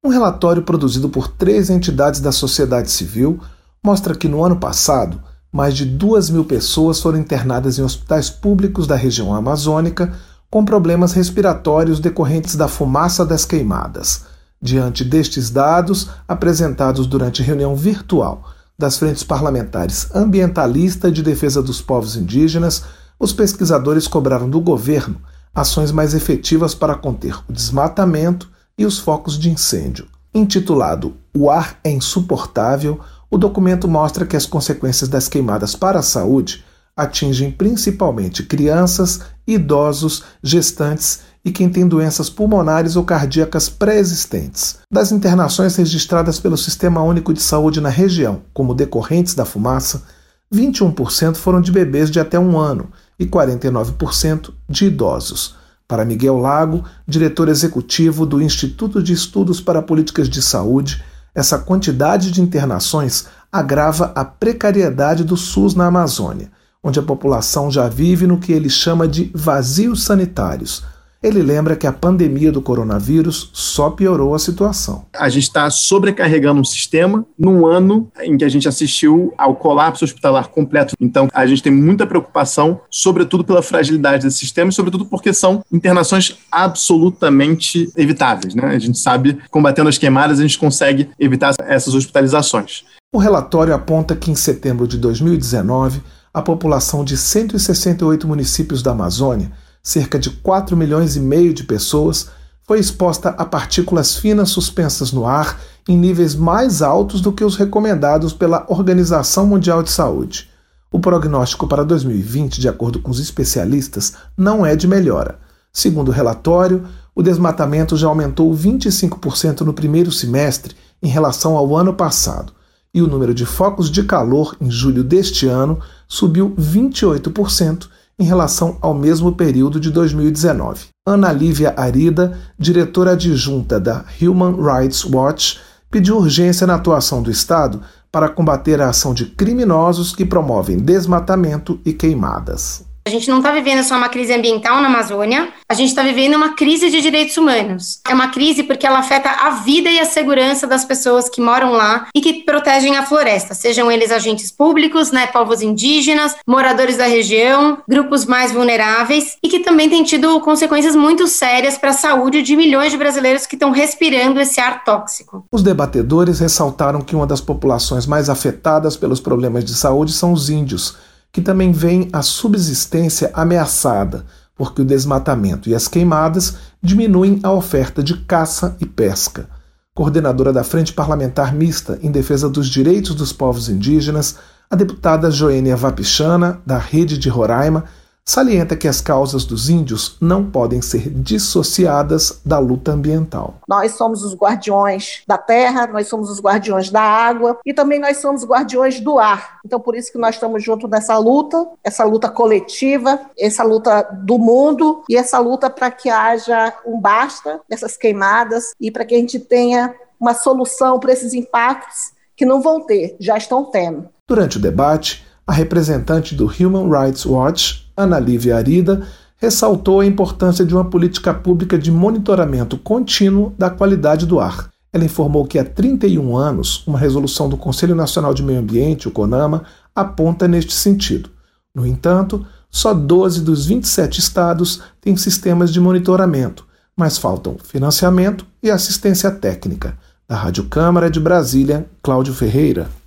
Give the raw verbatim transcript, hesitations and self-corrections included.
Um relatório produzido por três entidades da sociedade civil mostra que no ano passado, mais de duas mil pessoas foram internadas em hospitais públicos da região amazônica com problemas respiratórios decorrentes da fumaça das queimadas. Diante destes dados, apresentados durante reunião virtual das frentes parlamentares ambientalista e de defesa dos povos indígenas, os pesquisadores cobraram do governo ações mais efetivas para conter o desmatamento e os focos de incêndio. Intitulado "O ar é insuportável", o documento mostra que as consequências das queimadas para a saúde atingem principalmente crianças, idosos, gestantes e quem tem doenças pulmonares ou cardíacas pré-existentes. Das internações registradas pelo Sistema Único de Saúde na região, como decorrentes da fumaça, vinte e um por cento foram de bebês de até um ano e quarenta e nove por cento de idosos. Para Miguel Lago, diretor executivo do Instituto de Estudos para Políticas de Saúde, essa quantidade de internações agrava a precariedade do SUS na Amazônia, onde a população já vive no que ele chama de vazios sanitários. Ele lembra que a pandemia do coronavírus só piorou a situação. A gente está sobrecarregando um sistema num ano em que a gente assistiu ao colapso hospitalar completo. Então, a gente tem muita preocupação, sobretudo pela fragilidade desse sistema e sobretudo porque são internações absolutamente evitáveis, né? A gente sabe, combatendo as queimadas, a gente consegue evitar essas hospitalizações. O relatório aponta que em setembro de dois mil e dezenove, a população de cento e sessenta e oito municípios da Amazônia, cerca de quatro milhões e meio de pessoas, foi exposta a partículas finas suspensas no ar em níveis mais altos do que os recomendados pela Organização Mundial de Saúde. O prognóstico para dois mil e vinte, de acordo com os especialistas, não é de melhora. Segundo o relatório, o desmatamento já aumentou vinte e cinco por cento no primeiro semestre em relação ao ano passado, e o número de focos de calor em julho deste ano subiu vinte e oito por cento em relação ao mesmo período de dois mil e dezenove. Ana Lívia Arida, diretora adjunta da Human Rights Watch, pediu urgência na atuação do Estado para combater a ação de criminosos que promovem desmatamento e queimadas. A gente não está vivendo só uma crise ambiental na Amazônia, a gente está vivendo uma crise de direitos humanos. É uma crise porque ela afeta a vida e a segurança das pessoas que moram lá e que protegem a floresta, sejam eles agentes públicos, né, povos indígenas, moradores da região, grupos mais vulneráveis e que também tem tido consequências muito sérias para a saúde de milhões de brasileiros que estão respirando esse ar tóxico. Os debatedores ressaltaram que uma das populações mais afetadas pelos problemas de saúde são os índios, que também veem a subsistência ameaçada, porque o desmatamento e as queimadas diminuem a oferta de caça e pesca. Coordenadora da Frente Parlamentar Mista em Defesa dos Direitos dos Povos Indígenas, a deputada Joênia Wapichana, da Rede de Roraima, salienta que as causas dos índios não podem ser dissociadas da luta ambiental. Nós somos os guardiões da terra, nós somos os guardiões da água e também nós somos guardiões do ar. Então, por isso que nós estamos juntos nessa luta, essa luta coletiva, essa luta do mundo e essa luta para que haja um basta dessas queimadas e para que a gente tenha uma solução para esses impactos que não vão ter, já estão tendo. Durante o debate, a representante do Human Rights Watch, Ana Lívia Arida, ressaltou a importância de uma política pública de monitoramento contínuo da qualidade do ar. Ela informou que há trinta e um anos, uma resolução do Conselho Nacional de Meio Ambiente, o CONAMA, aponta neste sentido. No entanto, só doze dos vinte e sete estados têm sistemas de monitoramento, mas faltam financiamento e assistência técnica. Da Rádio Câmara de Brasília, Cláudio Ferreira.